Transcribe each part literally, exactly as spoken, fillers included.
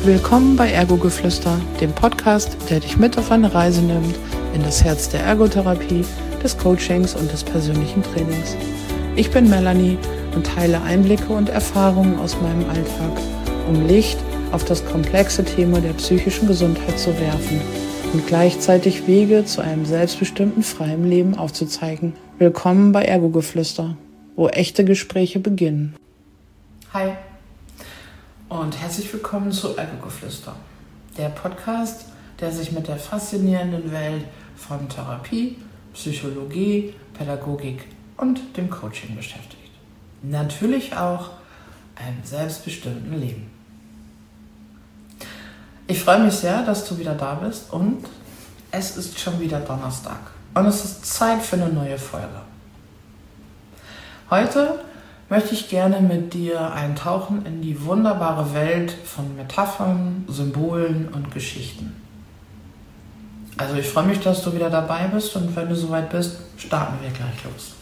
Willkommen bei Ergo-Geflüster, dem Podcast, der dich mit auf eine Reise nimmt in das Herz der Ergotherapie, des Coachings und des persönlichen Trainings. Ich bin Melanie und teile Einblicke und Erfahrungen aus meinem Alltag, um Licht auf das komplexe Thema der psychischen Gesundheit zu werfen und gleichzeitig Wege zu einem selbstbestimmten, freien Leben aufzuzeigen. Willkommen bei Ergo-Geflüster, wo echte Gespräche beginnen. Hi und herzlich willkommen zu Ergo-Geflüster, der Podcast, der sich mit der faszinierenden Welt von Therapie, Psychologie, Pädagogik und dem Coaching beschäftigt. Natürlich auch einem selbstbestimmten Leben. Ich freue mich sehr, dass du wieder da bist und es ist schon wieder Donnerstag und es ist Zeit für eine neue Folge. Heute möchte ich gerne mit dir eintauchen in die wunderbare Welt von Metaphern, Symbolen und Geschichten. Also ich freue mich, dass du wieder dabei bist und wenn du soweit bist, starten wir gleich los.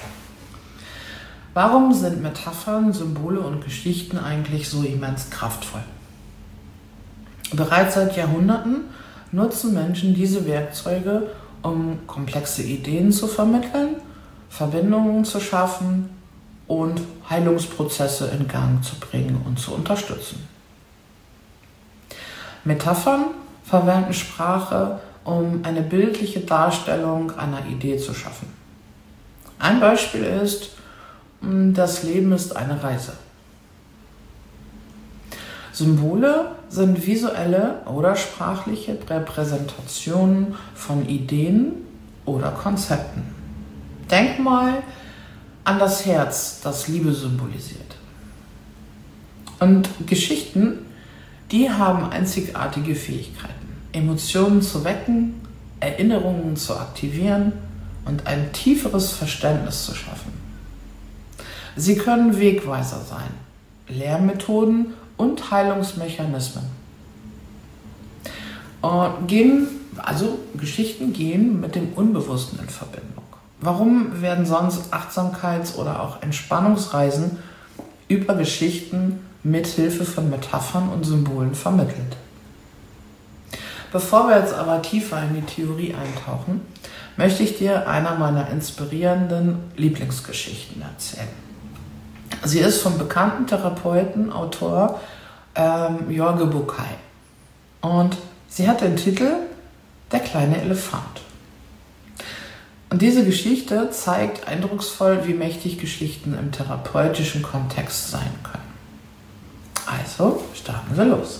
Warum sind Metaphern, Symbole und Geschichten eigentlich so immens kraftvoll? Bereits seit Jahrhunderten nutzen Menschen diese Werkzeuge, um komplexe Ideen zu vermitteln, Verbindungen zu schaffen und Heilungsprozesse in Gang zu bringen und zu unterstützen. Metaphern verwenden Sprache, um eine bildliche Darstellung einer Idee zu schaffen. Ein Beispiel ist, das Leben ist eine Reise. Symbole sind visuelle oder sprachliche Repräsentationen von Ideen oder Konzepten. Denk mal an das Herz, das Liebe symbolisiert. Und Geschichten, die haben einzigartige Fähigkeiten, Emotionen zu wecken, Erinnerungen zu aktivieren und ein tieferes Verständnis zu schaffen. Sie können Wegweiser sein, Lehrmethoden und Heilungsmechanismen. Und gehen, also Geschichten gehen mit dem Unbewussten in Verbindung. Warum werden sonst Achtsamkeits- oder auch Entspannungsreisen über Geschichten mit Hilfe von Metaphern und Symbolen vermittelt? Bevor wir jetzt aber tiefer in die Theorie eintauchen, möchte ich dir einer meiner inspirierenden Lieblingsgeschichten erzählen. Sie ist vom bekannten Therapeuten, Autor ähm, Jorge Bucay und sie hat den Titel Der kleine Elefant. Und diese Geschichte zeigt eindrucksvoll, wie mächtig Geschichten im therapeutischen Kontext sein können. Also starten wir los.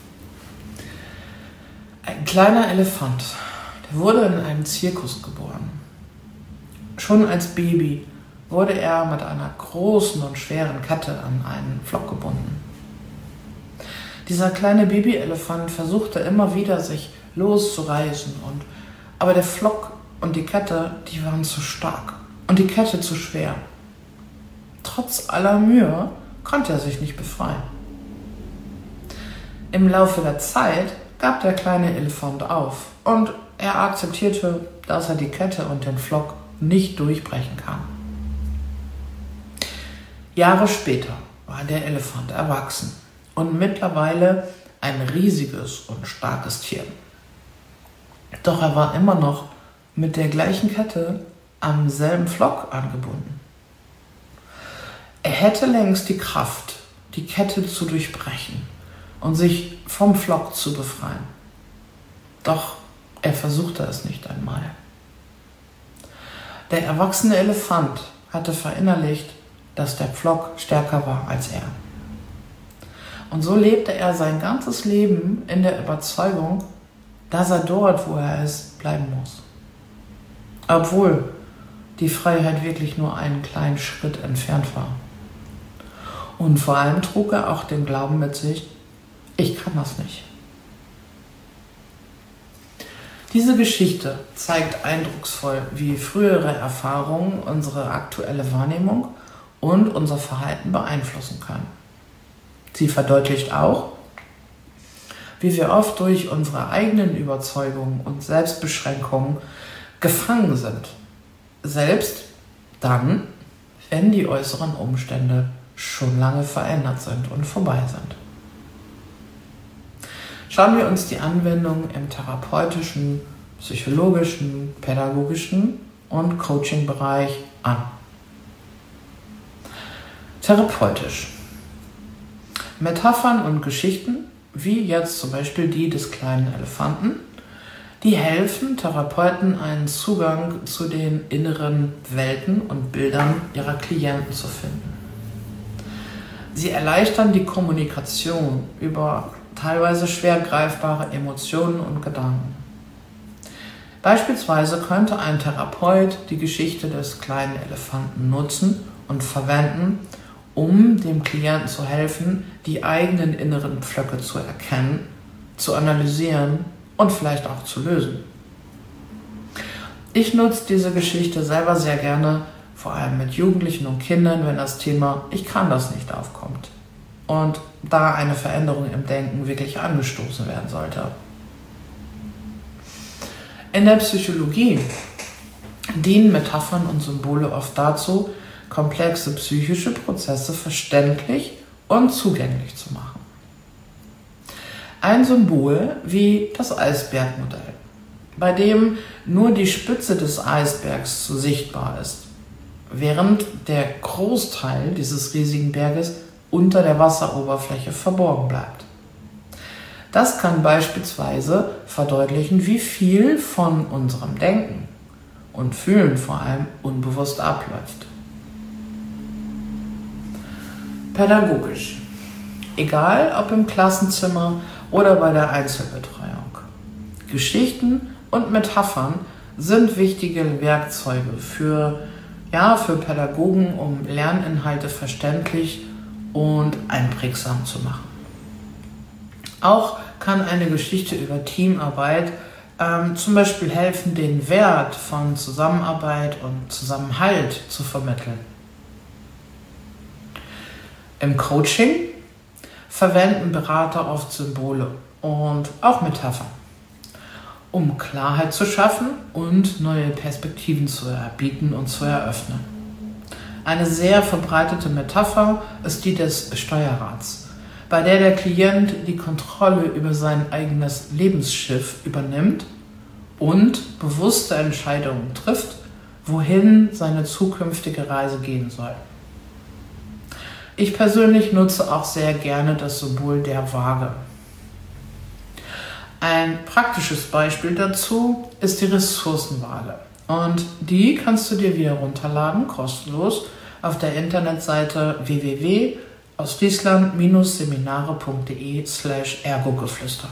Ein kleiner Elefant, der wurde in einem Zirkus geboren. Schon als Baby wurde er mit einer großen und schweren Kette an einen Pflock gebunden. Dieser kleine Babyelefant versuchte immer wieder, sich loszureißen, und, aber der Pflock und die Kette, die waren zu stark und die Kette zu schwer. Trotz aller Mühe konnte er sich nicht befreien. Im Laufe der Zeit gab der kleine Elefant auf und er akzeptierte, dass er die Kette und den Pflock nicht durchbrechen kann. Jahre später war der Elefant erwachsen und mittlerweile ein riesiges und starkes Tier. Doch er war immer noch mit der gleichen Kette am selben Pflock angebunden. Er hätte längst die Kraft, die Kette zu durchbrechen und sich vom Pflock zu befreien. Doch er versuchte es nicht einmal. Der erwachsene Elefant hatte verinnerlicht, dass der Pflock stärker war als er. Und so lebte er sein ganzes Leben in der Überzeugung, dass er dort, wo er ist, bleiben muss. Obwohl die Freiheit wirklich nur einen kleinen Schritt entfernt war. Und vor allem trug er auch den Glauben mit sich, ich kann das nicht. Diese Geschichte zeigt eindrucksvoll, wie frühere Erfahrungen unsere aktuelle Wahrnehmung und unser Verhalten beeinflussen können. Sie verdeutlicht auch, wie wir oft durch unsere eigenen Überzeugungen und Selbstbeschränkungen gefangen sind. Selbst dann, wenn die äußeren Umstände schon lange verändert sind und vorbei sind. schauen wir uns die Anwendung im therapeutischen, psychologischen, pädagogischen und Coaching-Bereich an. Therapeutisch. Metaphern und Geschichten, wie jetzt zum Beispiel die des kleinen Elefanten, die helfen Therapeuten, einen Zugang zu den inneren Welten und Bildern ihrer Klienten zu finden. Sie erleichtern die Kommunikation über teilweise schwer greifbare Emotionen und Gedanken. Beispielsweise könnte ein Therapeut die Geschichte des kleinen Elefanten nutzen und verwenden, um dem Klienten zu helfen, die eigenen inneren Pflöcke zu erkennen, zu analysieren und vielleicht auch zu lösen. Ich nutze diese Geschichte selber sehr gerne, vor allem mit Jugendlichen und Kindern, wenn das Thema „Ich kann das nicht" aufkommt und da eine Veränderung im Denken wirklich angestoßen werden sollte. In der Psychologie dienen Metaphern und Symbole oft dazu, komplexe psychische Prozesse verständlich und zugänglich zu machen. Ein Symbol wie das Eisbergmodell, bei dem nur die Spitze des Eisbergs so sichtbar ist, während der Großteil dieses riesigen Berges unter der Wasseroberfläche verborgen bleibt. Das kann beispielsweise verdeutlichen, wie viel von unserem Denken und Fühlen vor allem unbewusst abläuft. Pädagogisch. Egal ob im Klassenzimmer oder bei der Einzelbetreuung. Geschichten und Metaphern sind wichtige Werkzeuge für, ja, für Pädagogen, um Lerninhalte verständlich und einprägsam zu machen. Auch kann eine Geschichte über Teamarbeit ähm, zum Beispiel helfen, den Wert von Zusammenarbeit und Zusammenhalt zu vermitteln. Im Coaching verwenden Berater oft Symbole und auch Metaphern, um Klarheit zu schaffen und neue Perspektiven zu erbieten und zu eröffnen. Eine sehr verbreitete Metapher ist die des Steuerrads, bei der der Klient die Kontrolle über sein eigenes Lebensschiff übernimmt und bewusste Entscheidungen trifft, wohin seine zukünftige Reise gehen soll. Ich persönlich nutze auch sehr gerne das Symbol der Waage. Ein praktisches Beispiel dazu ist die Ressourcenwaage. Und die kannst du dir wieder runterladen, kostenlos, auf der Internetseite w w w punkt ostfriesland seminare punkt de slash ergogeflüster.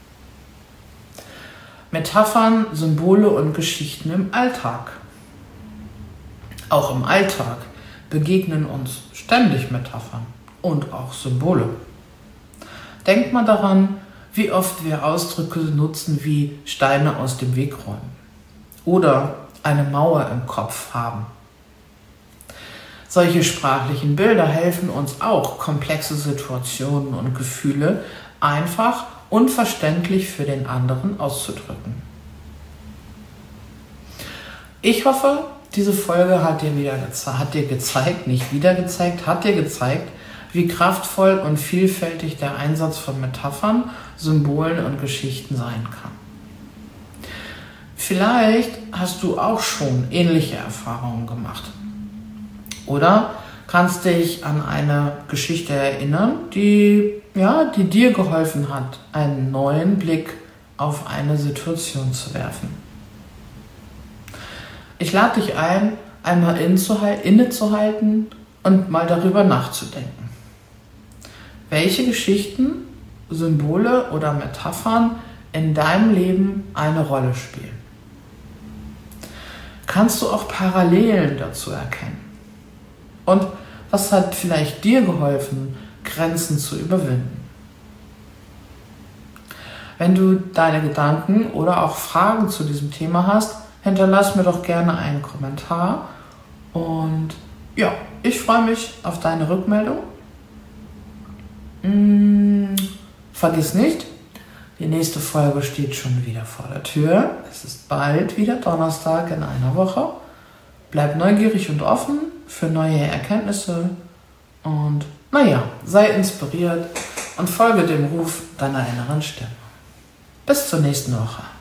Metaphern, Symbole und Geschichten im Alltag. Auch im Alltag begegnen uns ständig Metaphern und auch Symbole. Denkt mal daran, wie oft wir Ausdrücke nutzen wie Steine aus dem Weg räumen oder eine Mauer im Kopf haben. Solche sprachlichen Bilder helfen uns auch, komplexe Situationen und Gefühle einfach und verständlich für den anderen auszudrücken. Ich hoffe, diese Folge hat dir wieder geze- hat dir gezeigt, nicht wieder gezeigt, hat dir gezeigt, wie kraftvoll und vielfältig der Einsatz von Metaphern, Symbolen und Geschichten sein kann. Vielleicht hast du auch schon ähnliche Erfahrungen gemacht. Oder kannst dich an eine Geschichte erinnern, die, ja, die dir geholfen hat, einen neuen Blick auf eine Situation zu werfen. Ich lade dich ein, einmal innezuhalten und mal darüber nachzudenken. Welche Geschichten, Symbole oder Metaphern in deinem Leben eine Rolle spielen? Kannst du auch Parallelen dazu erkennen? Und was hat vielleicht dir geholfen, Grenzen zu überwinden? Wenn du deine Gedanken oder auch Fragen zu diesem Thema hast, hinterlass mir doch gerne einen Kommentar. Und ja, ich freue mich auf deine Rückmeldung. Hm, vergiss nicht, die nächste Folge steht schon wieder vor der Tür. Es ist bald wieder Donnerstag in einer Woche. Bleib neugierig und offen für neue Erkenntnisse und naja, sei inspiriert und folge dem Ruf deiner inneren Stimme. Bis zur nächsten Woche.